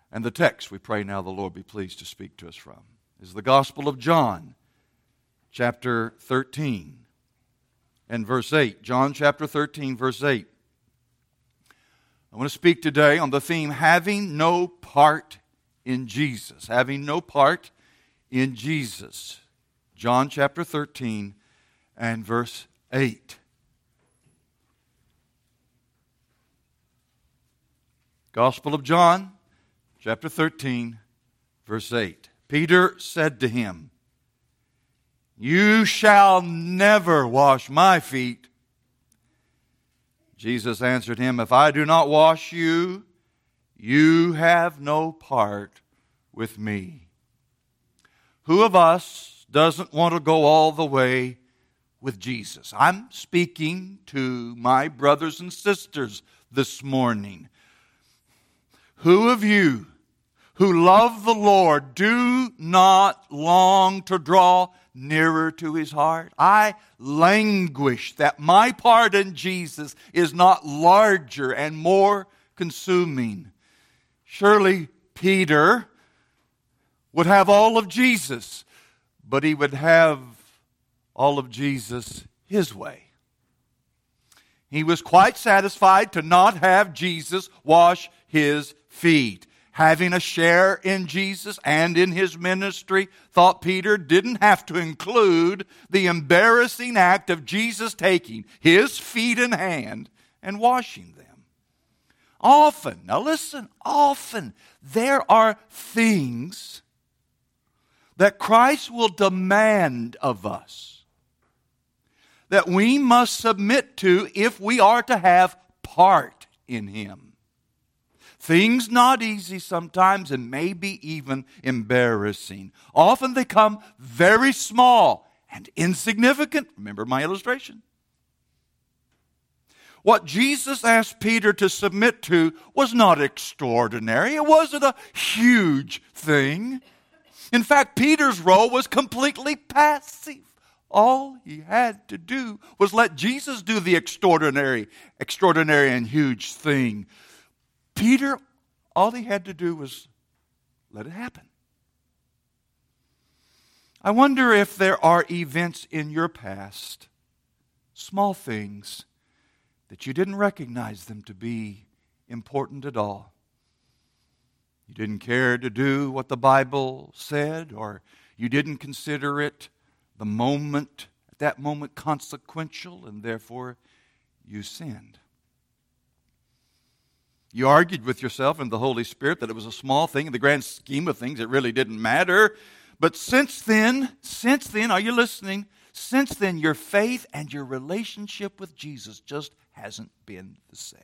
And the text we pray now the Lord be pleased to speak to us from is the Gospel of John, chapter 13 and verse 8. John chapter 13, verse 8. I want to speak today on the theme, having no part in Jesus. Having no part in Jesus. John chapter 13 and verse 8. Gospel of John, chapter 13, verse 8. Peter said to him, "You shall never wash my feet." Jesus answered him, "If I do not wash you, you have no part with me." Who of us doesn't want to go all the way with Jesus? I'm speaking to my brothers and sisters this morning. Who of you who love the Lord do not long to draw nearer to His heart? I languish that my part in Jesus is not larger and more consuming. Surely Peter would have all of Jesus, but he would have all of Jesus his way. He was quite satisfied to not have Jesus wash his feet. Having a share in Jesus and in His ministry, thought Peter didn't have to include the embarrassing act of Jesus taking his feet in hand and washing them. Often, now listen, often there are things that Christ will demand of us that we must submit to if we are to have part in Him. Things not easy sometimes and maybe even embarrassing. Often they come very small and insignificant. Remember my illustration. What Jesus asked Peter to submit to was not extraordinary. It wasn't a huge thing. In fact, Peter's role was completely passive. All he had to do was let Jesus do the extraordinary and huge thing. Peter, all he had to do was let it happen. I wonder if there are events in your past, small things, that you didn't recognize them to be important at all. You didn't care to do what the Bible said, or you didn't consider it at that moment consequential, and therefore you sinned. You argued with yourself and the Holy Spirit that it was a small thing. In the grand scheme of things, it really didn't matter. But since then, are you listening? Since then, your faith and your relationship with Jesus just hasn't been the same.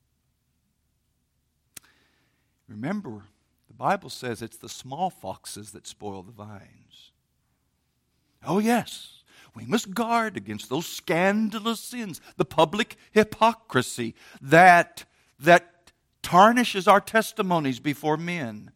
Remember, the Bible says it's the small foxes that spoil the vines. Oh yes, we must guard against those scandalous sins, the public hypocrisy that tarnishes our testimonies before men.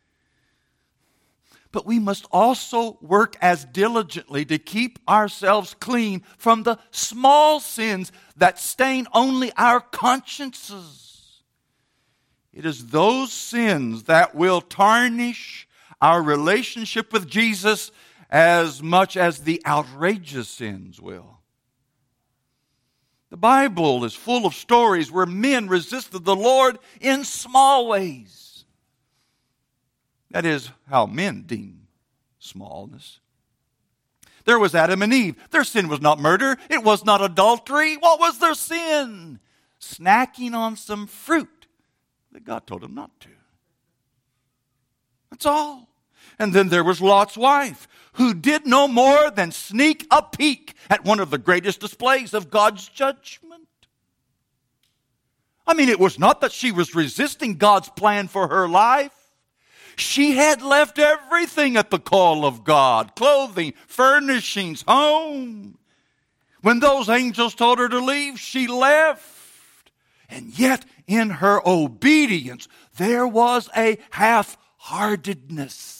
But we must also work as diligently to keep ourselves clean from the small sins that stain only our consciences. It is those sins that will tarnish our relationship with Jesus as much as the outrageous sins will. The Bible is full of stories where men resisted the Lord in small ways. That is how men deem smallness. There was Adam and Eve. Their sin was not murder. It was not adultery. What was their sin? Snacking on some fruit that God told them not to. That's all. And then there was Lot's wife, who did no more than sneak a peek at one of the greatest displays of God's judgment. I mean, it was not that she was resisting God's plan for her life. She had left everything at the call of God: clothing, furnishings, home. When those angels told her to leave, she left. And yet, in her obedience, there was a half-heartedness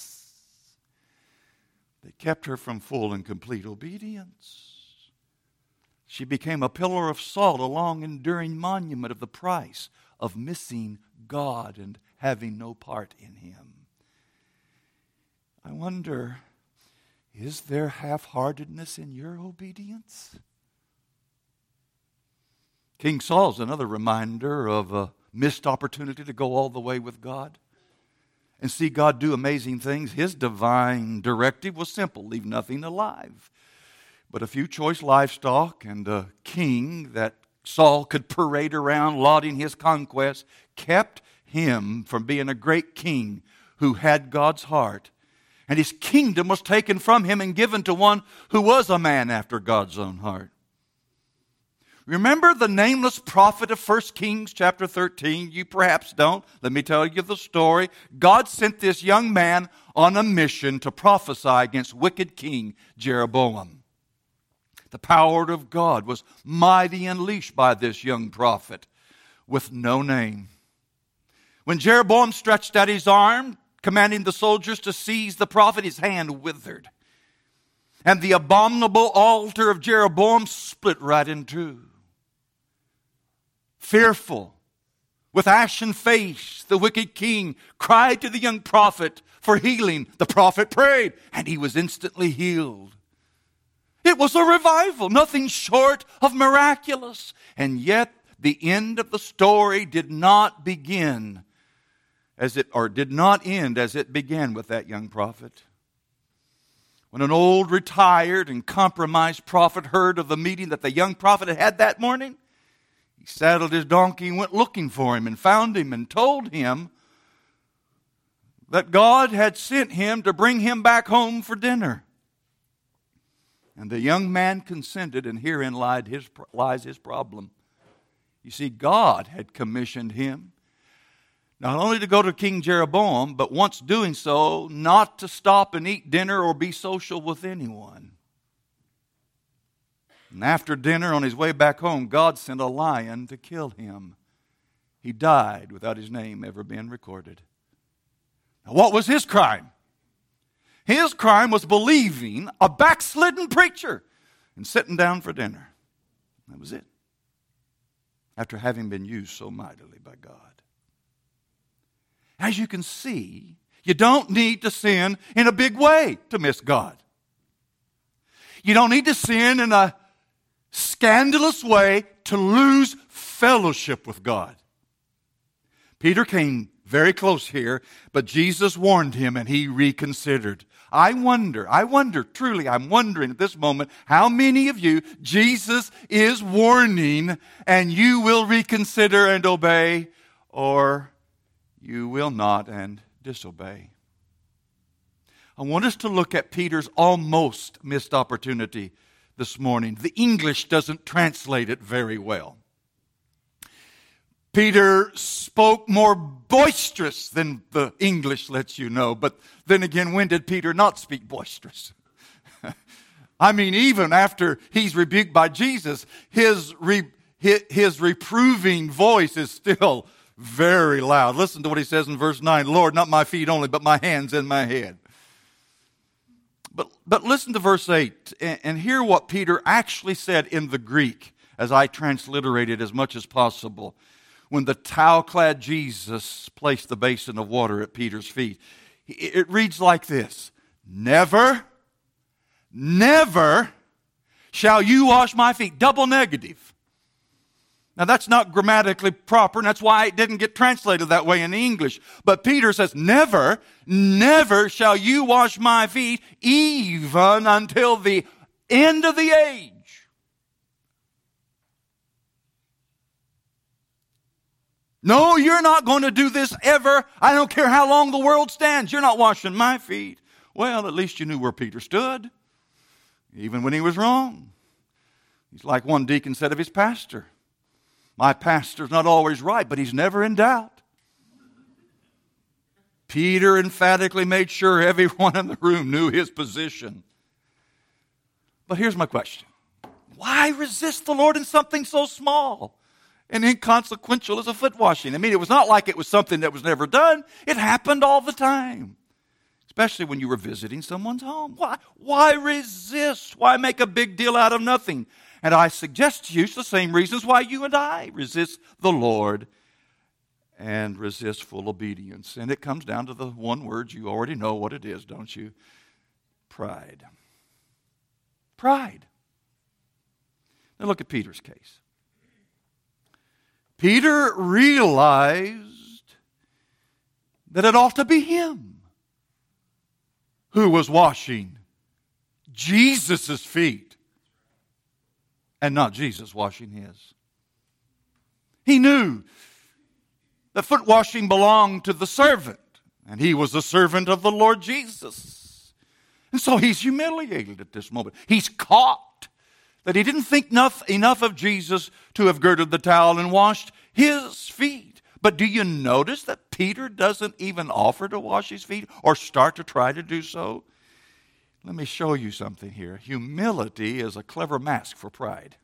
that kept her from full and complete obedience. She became a pillar of salt, a long enduring monument of the price of missing God and having no part in Him. I wonder, is there half-heartedness in your obedience? King Saul's another reminder of a missed opportunity to go all the way with God and see God do amazing things. His divine directive was simple: leave nothing alive but a few choice livestock and a king that Saul could parade around lauding his conquest, kept him from being a great king who had God's heart. And his kingdom was taken from him and given to one who was a man after God's own heart. Remember the nameless prophet of 1 Kings chapter 13? You perhaps don't. Let me tell you the story. God sent this young man on a mission to prophesy against wicked King Jeroboam. The power of God was mighty unleashed by this young prophet with no name. When Jeroboam stretched out his arm, commanding the soldiers to seize the prophet, his hand withered. And the abominable altar of Jeroboam split right in two. Fearful, with ashen face, the wicked king cried to the young prophet for healing. The prophet prayed, and he was instantly healed. It was a revival, nothing short of miraculous. And yet, the end of the story did not begin did not end as it began with that young prophet. When an old, retired, and compromised prophet heard of the meeting that the young prophet had had that morning, he saddled his donkey and went looking for him and found him and told him that God had sent him to bring him back home for dinner. And the young man consented, and herein lies his problem. You see, God had commissioned him not only to go to King Jeroboam, but once doing so, not to stop and eat dinner or be social with anyone. And after dinner, on his way back home, God sent a lion to kill him. He died without his name ever being recorded. Now, what was his crime? His crime was believing a backslidden preacher and sitting down for dinner. That was it. After having been used so mightily by God. As you can see, you don't need to sin in a big way to miss God. You don't need to sin in a scandalous way to lose fellowship with God. Peter came very close here, but Jesus warned him and he reconsidered. I'm wondering at this moment how many of you Jesus is warning and you will reconsider and obey, or you will not and disobey. I want us to look at Peter's almost missed opportunity this morning. The English doesn't translate it very well. Peter spoke more boisterous than the English lets you know. But then again, when did Peter not speak boisterous? I mean, even after he's rebuked by Jesus, his reproving voice is still very loud. Listen to what he says in verse 9. Lord, not my feet only, but my hands and my head. But listen to verse 8 and hear what Peter actually said in the Greek, as I transliterated as much as possible. When the towel-clad Jesus placed the basin of water at Peter's feet, it reads like this: Never, never shall you wash my feet. Double negative. Now that's not grammatically proper, and that's why it didn't get translated that way in English. But Peter says, never, never shall you wash my feet, even until the end of the age. No, you're not going to do this ever. I don't care how long the world stands. You're not washing my feet. Well, at least you knew where Peter stood, even when he was wrong. He's like one deacon said of his pastor. My pastor's not always right, but he's never in doubt. Peter emphatically made sure everyone in the room knew his position. But here's my question. Why resist the Lord in something so small and inconsequential as a foot washing? I mean, it was not like it was something that was never done. It happened all the time. Especially when you were visiting someone's home. Why resist? Why make a big deal out of nothing? And I suggest to you the same reasons why you and I resist the Lord and resist full obedience. And it comes down to the one word. You already know what it is, don't you? Pride. Pride. Now look at Peter's case. Peter realized that it ought to be him who was washing Jesus' feet and not Jesus washing his. He knew that foot washing belonged to the servant, and he was the servant of the Lord Jesus. And so he's humiliated at this moment. He's caught that he didn't think enough of Jesus to have girded the towel and washed his feet. But do you notice that Peter doesn't even offer to wash his feet or start to try to do so? Let me show you something here. Humility is a clever mask for pride.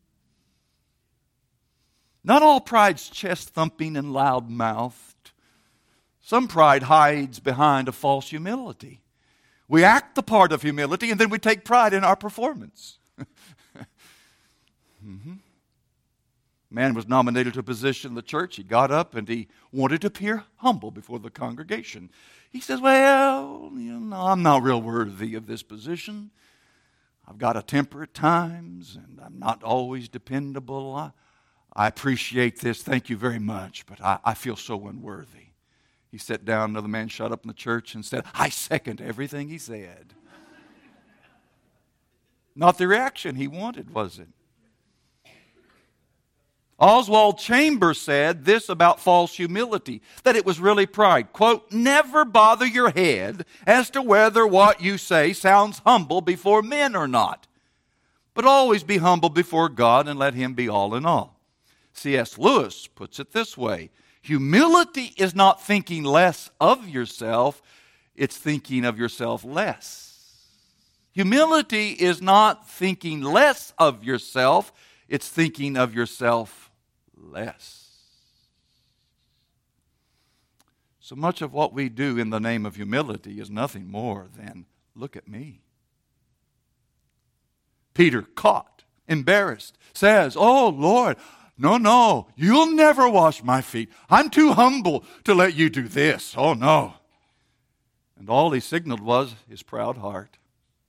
Not all pride's chest-thumping and loud-mouthed. Some pride hides behind a false humility. We act the part of humility and then we take pride in our performance. Man was nominated to a position in the church. He got up and he wanted to appear humble before the congregation. He says, well, I'm not real worthy of this position. I've got a temper at times and I'm not always dependable. I appreciate this. Thank you very much, but I feel so unworthy. He sat down. Another man shot up in the church and said, I second everything he said. Not the reaction he wanted, was it? Oswald Chambers said this about false humility, that it was really pride. Quote, never bother your head as to whether what you say sounds humble before men or not, but always be humble before God and let Him be all in all. C.S. Lewis puts it this way, humility is not thinking less of yourself, it's thinking of yourself less. Humility is not thinking less of yourself, it's thinking of yourself less. So much of what we do in the name of humility is nothing more than, look at me. Peter, caught, embarrassed, says, oh Lord, no, you'll never wash my feet. I'm too humble to let you do this. Oh no. And all he signaled was his proud heart.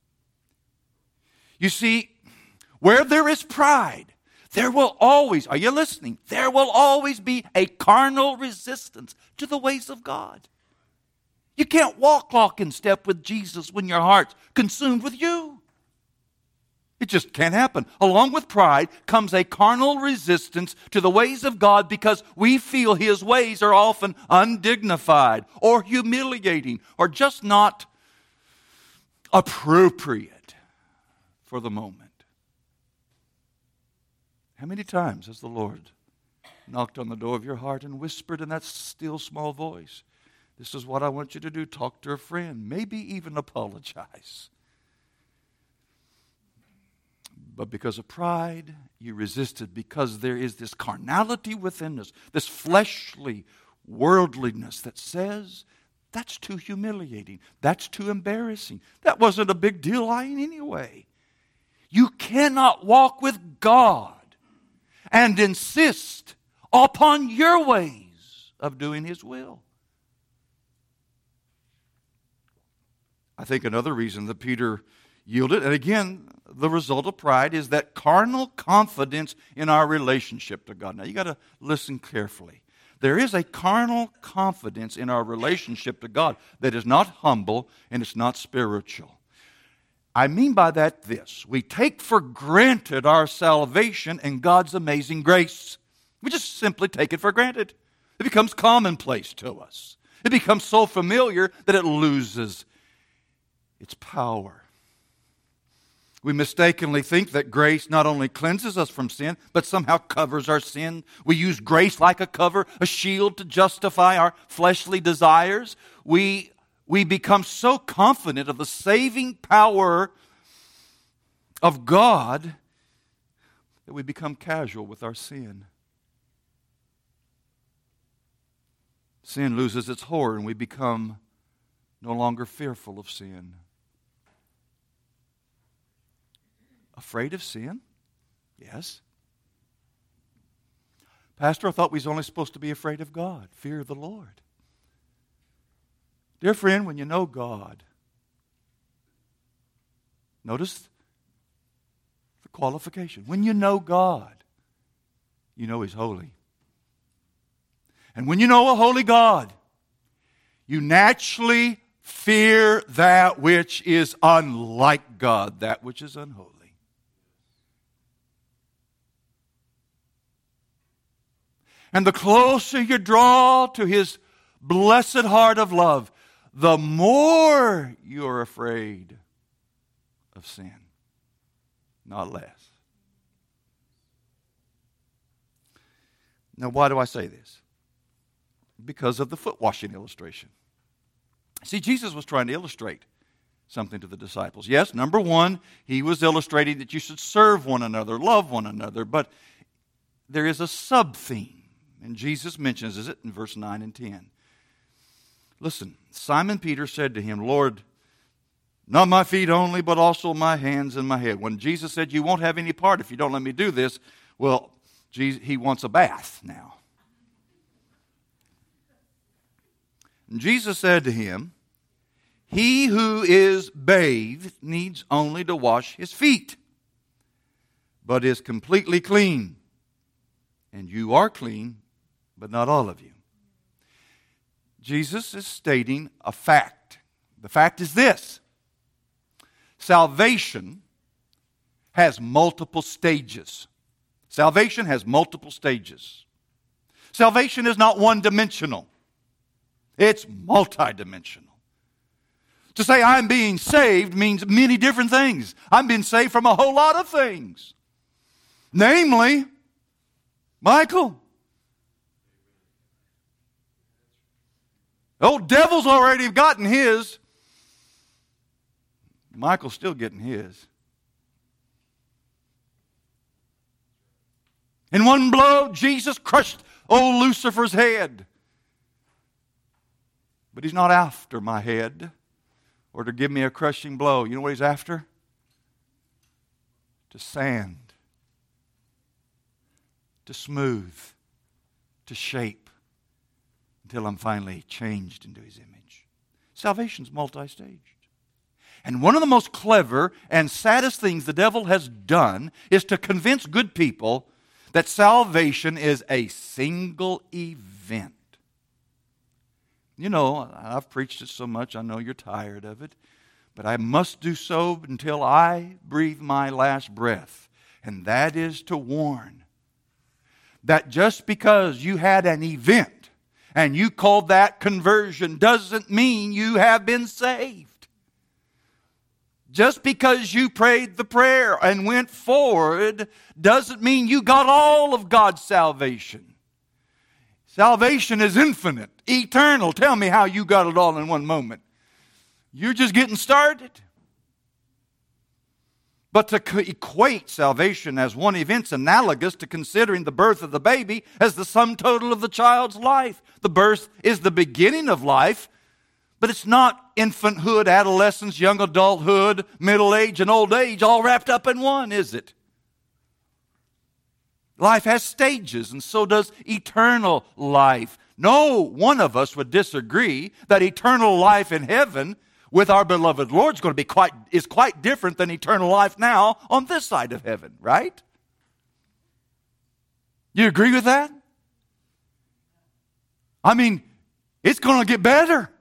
You see, where there is pride, there will always, are you listening? There will always be a carnal resistance to the ways of God. You can't walk in step with Jesus when your heart's consumed with you. It just can't happen. Along with pride comes a carnal resistance to the ways of God because we feel His ways are often undignified or humiliating or just not appropriate for the moment. How many times has the Lord knocked on the door of your heart and whispered in that still small voice, this is what I want you to do, talk to a friend, maybe even apologize. But because of pride, you resisted because there is this carnality within us, this fleshly worldliness that says, that's too humiliating, that's too embarrassing, that wasn't a big deal anyway. You cannot walk with God and insist upon your ways of doing His will. I think another reason that Peter yielded, and again, the result of pride, is that carnal confidence in our relationship to God. Now, you got to listen carefully. There is a carnal confidence in our relationship to God that is not humble and it's not spiritual. I mean by that this. We take for granted our salvation and God's amazing grace. We just simply take it for granted. It becomes commonplace to us. It becomes so familiar that it loses its power. We mistakenly think that grace not only cleanses us from sin, but somehow covers our sin. We use grace like a cover, a shield to justify our fleshly desires. We become so confident of the saving power of God that we become casual with our sin. Sin loses its horror and we become no longer fearful of sin. Afraid of sin? Yes. Pastor, I thought we was only supposed to be afraid of God, fear of the Lord. Dear friend, when you know God, notice the qualification. When you know God, you know He's holy. And when you know a holy God, you naturally fear that which is unlike God, that which is unholy. And the closer you draw to His blessed heart of love, the more you're afraid of sin, not less. Now, why do I say this? Because of the foot washing illustration. See, Jesus was trying to illustrate something to the disciples. Yes, number one, He was illustrating that you should serve one another, love one another, but there is a sub-theme. And Jesus mentions it in verse 9 and 10. Listen, Simon Peter said to Him, Lord, not my feet only, but also my hands and my head. When Jesus said, you won't have any part if you don't let me do this, well, He wants a bath now. And Jesus said to him, he who is bathed needs only to wash his feet, but is completely clean. And you are clean, but not all of you. Jesus is stating a fact. The fact is this: salvation has multiple stages. Salvation has multiple stages. Salvation is not one-dimensional. It's multidimensional. To say I'm being saved means many different things. I'm being saved from a whole lot of things. Namely, Michael. The old devil's already gotten his. Michael's still getting his. In one blow, Jesus crushed old Lucifer's head. But He's not after my head or to give me a crushing blow. You know what He's after? To sand, to smooth, to shape, until I'm finally changed into His image. Salvation's multi-staged. And one of the most clever and saddest things the devil has done is to convince good people that salvation is a single event. You know, I've preached it so much, I know you're tired of it, but I must do so until I breathe my last breath. And that is to warn that just because you had an event and you called that conversion doesn't mean you have been saved. Just because you prayed the prayer and went forward doesn't mean you got all of God's salvation. Salvation is infinite, eternal. Tell me how you got it all in one moment. You're just getting started. But to equate salvation as one event's analogous to considering the birth of the baby as the sum total of the child's life. The birth is the beginning of life, but it's not infanthood, adolescence, young adulthood, middle age, and old age all wrapped up in one, is it? Life has stages, and so does eternal life. No one of us would disagree that eternal life in heaven with our beloved Lord is quite different than eternal life now on this side of heaven, right? You agree with that? I mean, it's going to get better.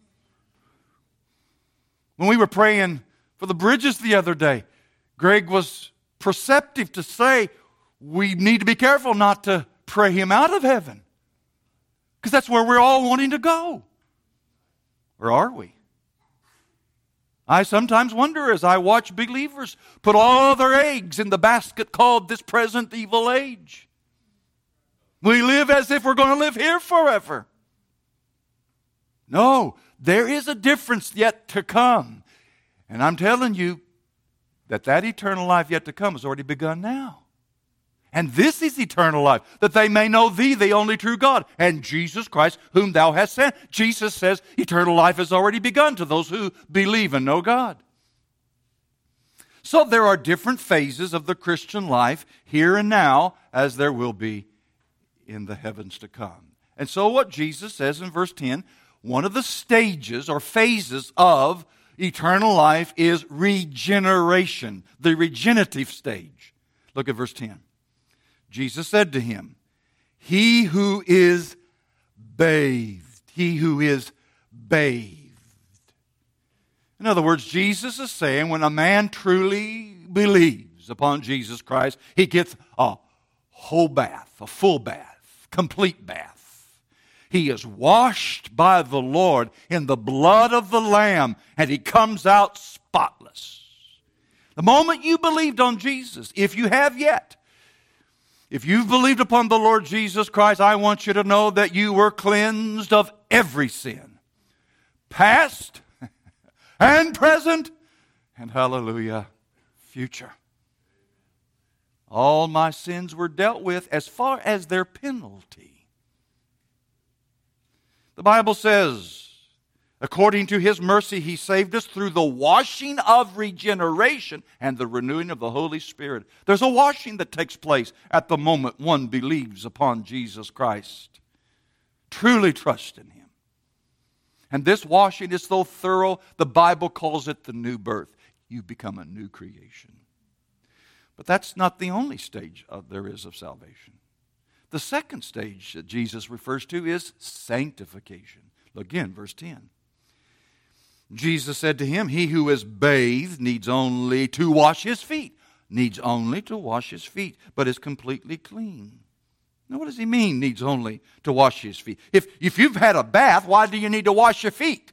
When we were praying for the bridges the other day, Greg was perceptive to say we need to be careful not to pray him out of heaven, because that's where we're all wanting to go. Or are we? I sometimes wonder as I watch believers put all their eggs in the basket called this present evil age. We live as if we're going to live here forever. No, there is a difference yet to come. And I'm telling you that eternal life yet to come has already begun now. And this is eternal life, that they may know Thee, the only true God, and Jesus Christ, whom Thou hast sent. Jesus says eternal life has already begun to those who believe and know God. So there are different phases of the Christian life here and now, as there will be in the heavens to come. And so what Jesus says in verse 10, one of the stages or phases of eternal life is regeneration, the regenerative stage. Look at verse 10. Jesus said to him, he who is bathed, he who is bathed. In other words, Jesus is saying when a man truly believes upon Jesus Christ, he gets a whole bath, a full bath, complete bath. He is washed by the Lord in the blood of the Lamb, and he comes out spotless. The moment you believed on Jesus, if you have yet, if you've believed upon the Lord Jesus Christ, I want you to know that you were cleansed of every sin, past and present, and hallelujah, future. All my sins were dealt with as far as their penalty. The Bible says, according to His mercy, He saved us through the washing of regeneration and the renewing of the Holy Spirit. There's a washing that takes place at the moment one believes upon Jesus Christ. Truly trust in Him. And this washing is so thorough, the Bible calls it the new birth. You become a new creation. But that's not the only stage there is of salvation. The second stage that Jesus refers to is sanctification. Look again, verse 10. Jesus said to him, he who is bathed needs only to wash his feet. Needs only to wash his feet, but is completely clean. Now what does he mean, needs only to wash his feet? If you've had a bath, why do you need to wash your feet?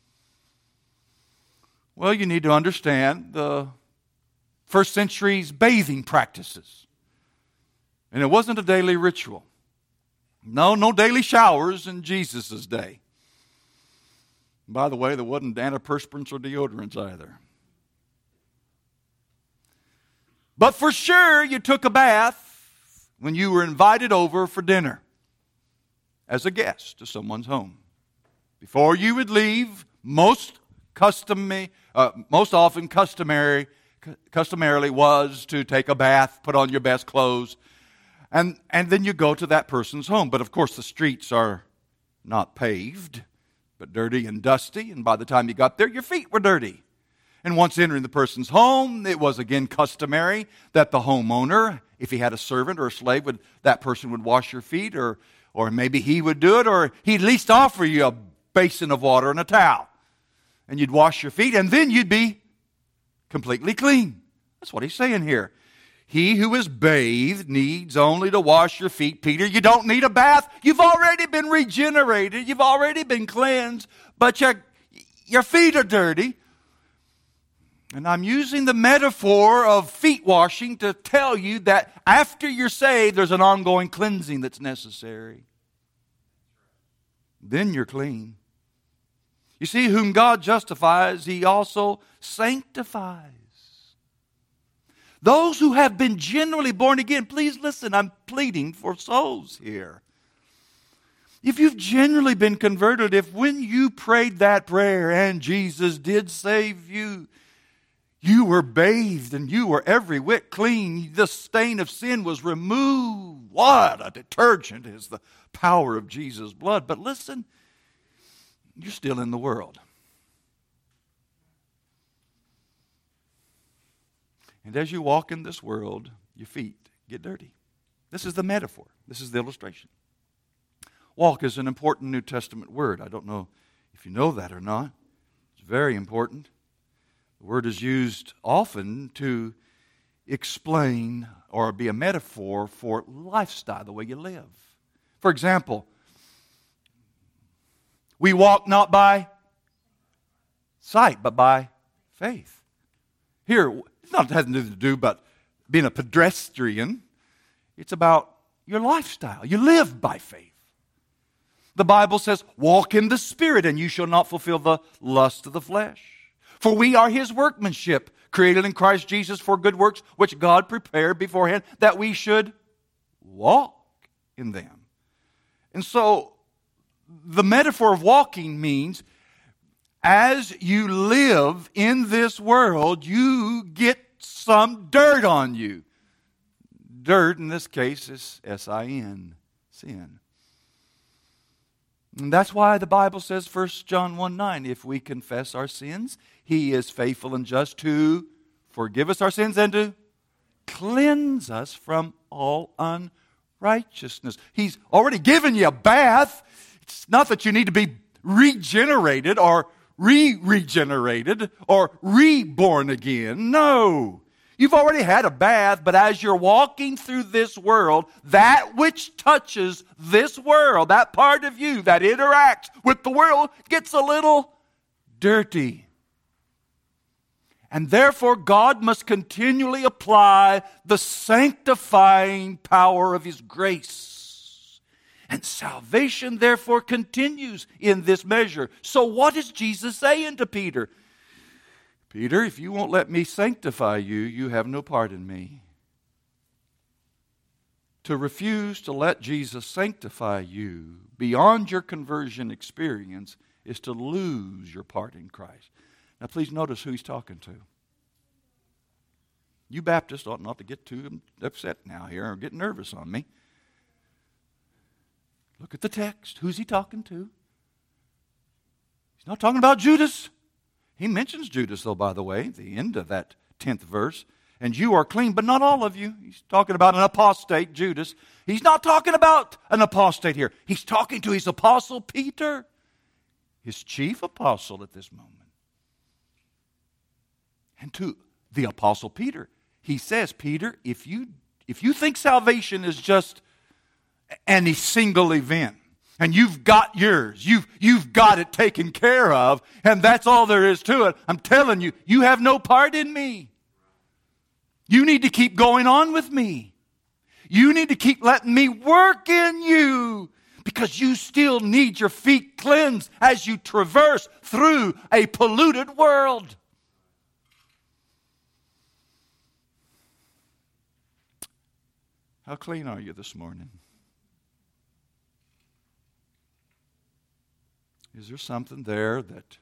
Well, you need to understand the first century's bathing practices. And it wasn't a daily ritual. No daily showers in Jesus' day. By the way, there wasn't antiperspirants or deodorants either. But for sure, you took a bath when you were invited over for dinner as a guest to someone's home. Before you would leave, most often customarily was to take a bath, put on your best clothes, and then you go to that person's home. But of course the streets are not paved, but dirty and dusty, and by the time you got there, your feet were dirty. And once entering the person's home, it was again customary that the homeowner, if he had a servant or a slave, that person would wash your feet, or maybe he would do it, or he'd at least offer you a basin of water and a towel. And you'd wash your feet, and then you'd be completely clean. That's what he's saying here. He who is bathed needs only to wash your feet. Peter, you don't need a bath. You've already been regenerated. You've already been cleansed. But your feet are dirty. And I'm using the metaphor of feet washing to tell you that after you're saved, there's an ongoing cleansing that's necessary. Then you're clean. You see, whom God justifies, He also sanctifies. Those who have been genuinely born again, please listen, I'm pleading for souls here. If you've genuinely been converted, if when you prayed that prayer and Jesus did save you, you were bathed and you were every whit clean, the stain of sin was removed. What a detergent is the power of Jesus' blood. But listen, you're still in the world. And as you walk in this world, your feet get dirty. This is the metaphor. This is the illustration. Walk is an important New Testament word. I don't know if you know that or not. It's very important. The word is used often to explain or be a metaphor for lifestyle, the way you live. For example, we walk not by sight, but by faith. Here, it has nothing to do about being a pedestrian. It's about your lifestyle. You live by faith. The Bible says, walk in the Spirit, and you shall not fulfill the lust of the flesh. For we are His workmanship, created in Christ Jesus for good works, which God prepared beforehand that we should walk in them. And so, the metaphor of walking means as you live in this world, you get some dirt on you. Dirt, in this case, is S-I-N, sin. And that's why the Bible says, 1 John 1:9, if we confess our sins, He is faithful and just to forgive us our sins and to cleanse us from all unrighteousness. He's already given you a bath. It's not that you need to be regenerated or regenerated or reborn again. No. You've already had a bath, but as you're walking through this world, that which touches this world, that part of you that interacts with the world, gets a little dirty. And therefore, God must continually apply the sanctifying power of His grace. And salvation, therefore, continues in this measure. So what is Jesus saying to Peter? Peter, if you won't let me sanctify you, you have no part in me. To refuse to let Jesus sanctify you beyond your conversion experience is to lose your part in Christ. Now please notice who He's talking to. You Baptists ought not to get too upset now here or get nervous on me. Look at the text. Who's He talking to? He's not talking about Judas. He mentions Judas, though, by the way, the end of that 10th verse. And you are clean, but not all of you. He's talking about an apostate, Judas. He's not talking about an apostate here. He's talking to his apostle Peter, his chief apostle at this moment. And to the apostle Peter, he says, Peter, if you think salvation is just any single event, and you've got yours, you've got it taken care of, and that's all there is to it, I'm telling you, you have no part in me. You need to keep going on with me. You need to keep letting me work in you, because you still need your feet cleansed as you traverse through a polluted world. How clean are you this morning? Is there something there that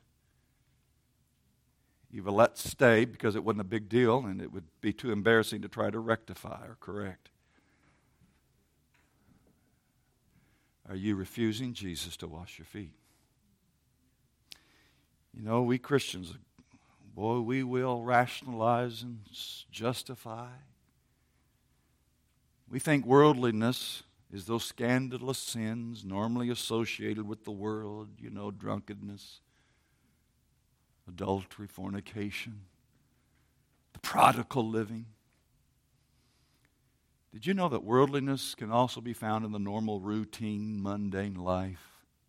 you've let stay because it wasn't a big deal and it would be too embarrassing to try to rectify or correct? Are you refusing Jesus to wash your feet? You know, we Christians, boy, we will rationalize and justify. We think worldliness is those scandalous sins normally associated with the world, you know, drunkenness, adultery, fornication, the prodigal living. Did you know that worldliness can also be found in the normal, routine, mundane life?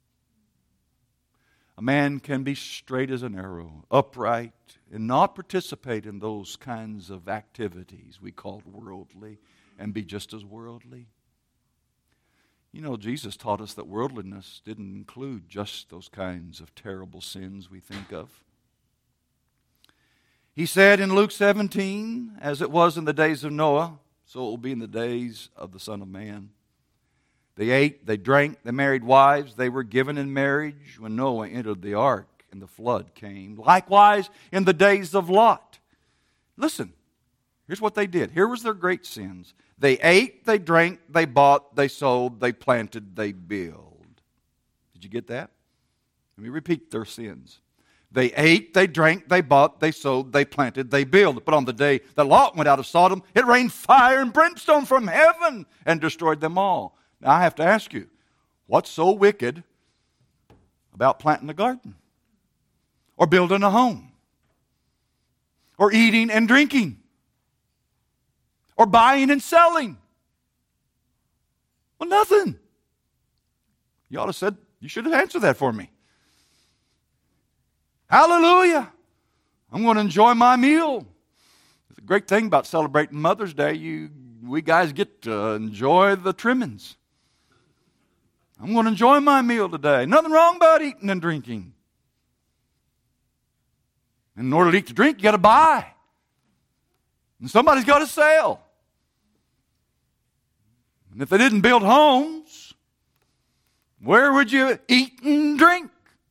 A man can be straight as an arrow, upright, and not participate in those kinds of activities we call worldly, and be just as worldly. You know, Jesus taught us that worldliness didn't include just those kinds of terrible sins we think of. He said in Luke 17, as it was in the days of Noah, so it will be in the days of the Son of Man. They ate, they drank, they married wives, they were given in marriage when Noah entered the ark and the flood came. Likewise in the days of Lot. Listen, here's what they did. Here was their great sins. They ate, they drank, they bought, they sold, they planted, they built. Did you get that? Let me repeat their sins. They ate, they drank, they bought, they sold, they planted, they built. But on the day that Lot went out of Sodom, it rained fire and brimstone from heaven and destroyed them all. Now I have to ask you, what's so wicked about planting a garden? Or building a home? Or eating and drinking? Or buying and selling? Well, nothing. You ought to said, you should have answered that for me. Hallelujah. I'm going to enjoy my meal. The great thing about celebrating Mother's Day, we guys get to enjoy the trimmings. I'm going to enjoy my meal today. Nothing wrong about eating and drinking. And in order to eat and drink, you got to buy. And somebody's got to sell. And if they didn't build homes, where would you eat and drink?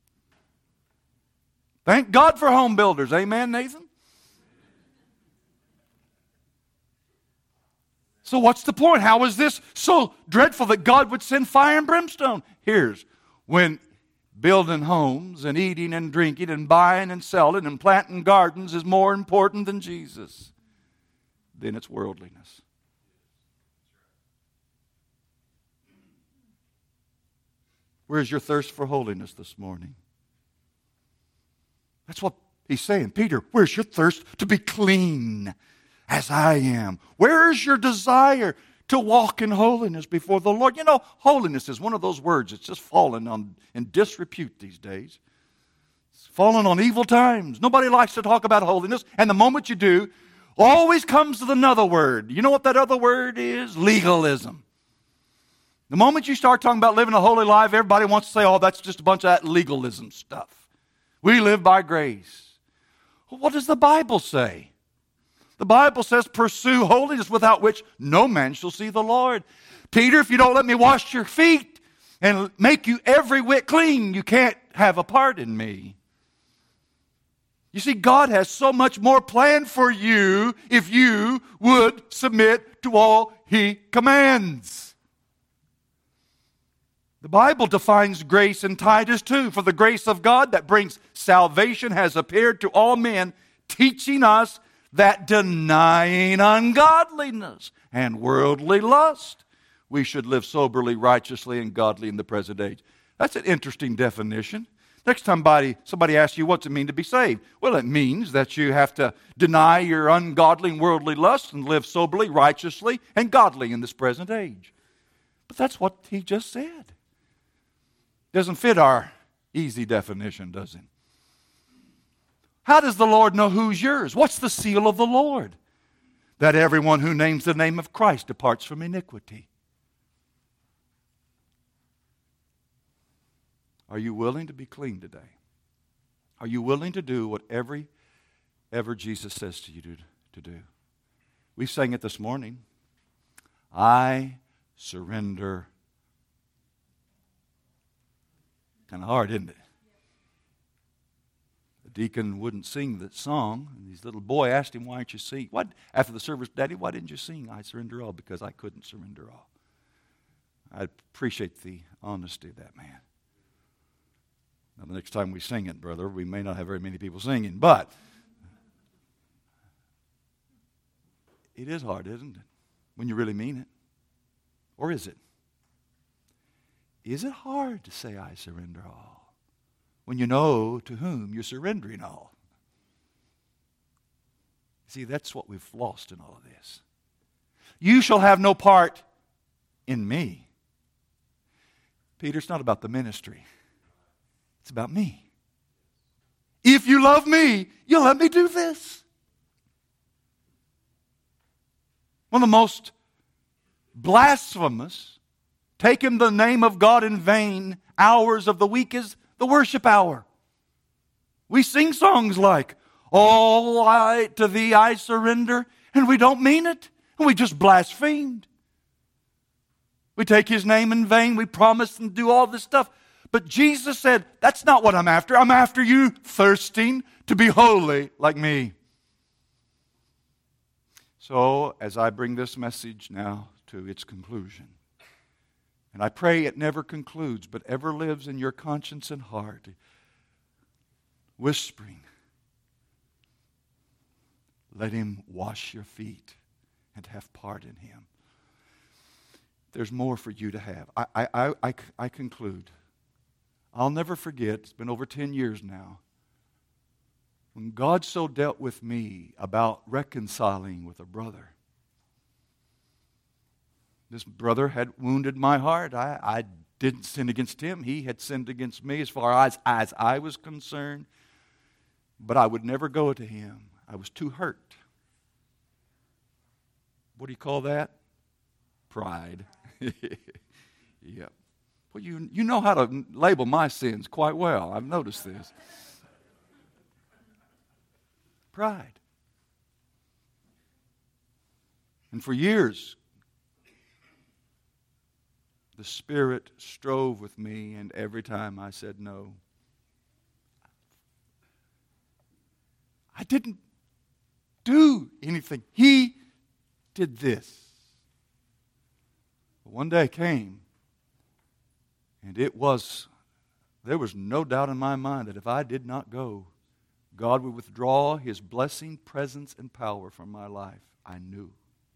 Thank God for home builders. Amen, Nathan? So what's the point? How is this so dreadful that God would send fire and brimstone? Here's when building homes and eating and drinking and buying and selling and planting gardens is more important than Jesus, then it's worldliness. Where's your thirst for holiness this morning? That's what he's saying. Peter, where's your thirst to be clean as I am? Where is your desire to walk in holiness before the Lord? You know, holiness is one of those words that's just fallen in disrepute these days. It's fallen on evil times. Nobody likes to talk about holiness, and the moment you do, always comes with another word. You know what that other word is? Legalism. The moment you start talking about living a holy life, everybody wants to say, oh, that's just a bunch of that legalism stuff. We live by grace. Well, what does the Bible say? The Bible says, pursue holiness without which no man shall see the Lord. Peter, if you don't let me wash your feet and make you every whit clean, you can't have a part in me. You see, God has so much more planned for you if you would submit to all He commands. The Bible defines grace in Titus 2. For the grace of God that brings salvation has appeared to all men, teaching us that denying ungodliness and worldly lust, we should live soberly, righteously, and godly in the present age. That's an interesting definition. Next time somebody asks you, what's it mean to be saved? Well, it means that you have to deny your ungodly and worldly lust and live soberly, righteously, and godly in this present age. But that's what he just said. Doesn't fit our easy definition, does it? How does the Lord know who's yours? What's the seal of the Lord? That everyone who names the name of Christ departs from iniquity. Are you willing to be clean today? Are you willing to do whatever Jesus says to you to do? We sang it this morning. I surrender. Kind of hard, isn't it? The deacon wouldn't sing that song. And his little boy asked him, why aren't you singing? What? After the service, Daddy, why didn't you sing I surrender all? Because I couldn't surrender all. I appreciate the honesty of that man. Now, the next time we sing it, brother, we may not have very many people singing, but it is hard, isn't it? When you really mean it. Or is it? Is it hard to say, I surrender all, when you know to whom you're surrendering all? See, that's what we've lost in all of this. You shall have no part in me. Peter, it's not about the ministry. It's about me. If you love me, you'll let me do this. One of the most blasphemous, taking the name of God in vain hours of the week is the worship hour. We sing songs like, all to thee I surrender, and we don't mean it, and we just blasphemed. We take His name in vain, we promise and do all this stuff. But Jesus said, that's not what I'm after. I'm after you thirsting to be holy like me. So, as I bring this message now to its conclusion, and I pray it never concludes, but ever lives in your conscience and heart, whispering, let Him wash your feet and have part in Him. There's more for you to have. I conclude. I'll never forget, it's been over 10 years now, when God so dealt with me about reconciling with a brother. This brother had wounded my heart. I didn't sin against him. He had sinned against me as far as I was concerned. But I would never go to him. I was too hurt. What do you call that? Pride. Yep. Well, you know how to label my sins quite well. I've noticed this. Pride. And for years, the Spirit strove with me, and every time I said no. I didn't do anything. He did this. But one day came, and there was no doubt in my mind that if I did not go, God would withdraw His blessing, presence, and power from my life. I knew.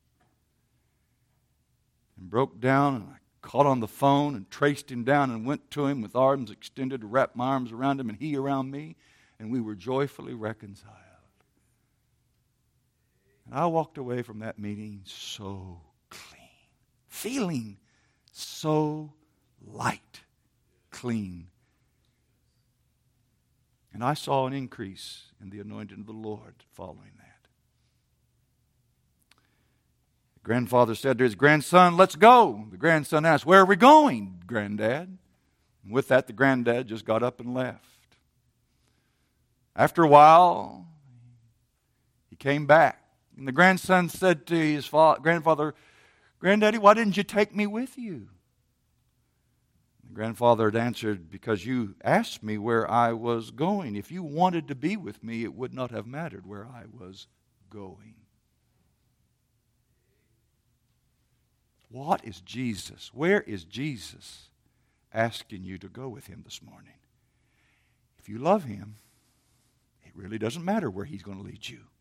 And broke down, and I caught on the phone and traced him down and went to him with arms extended to wrap my arms around him and he around me, and we were joyfully reconciled. And I walked away from that meeting so clean, feeling so light, clean. And I saw an increase in the anointing of the Lord following that. The grandfather said to his grandson, "Let's go." The grandson asked, "Where are we going, Granddad?" And with that, the granddad just got up and left. After a while, he came back. And the grandson said to his grandfather, "Granddaddy, why didn't you take me with you?" The grandfather had answered, "Because you asked me where I was going. If you wanted to be with me, it would not have mattered where I was going." What is Jesus? Where is Jesus asking you to go with Him this morning? If you love Him, it really doesn't matter where He's going to lead you.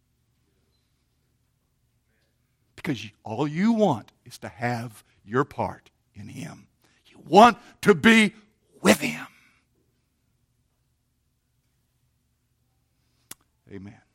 Because all you want is to have your part in Him. You want to be with Him. Amen.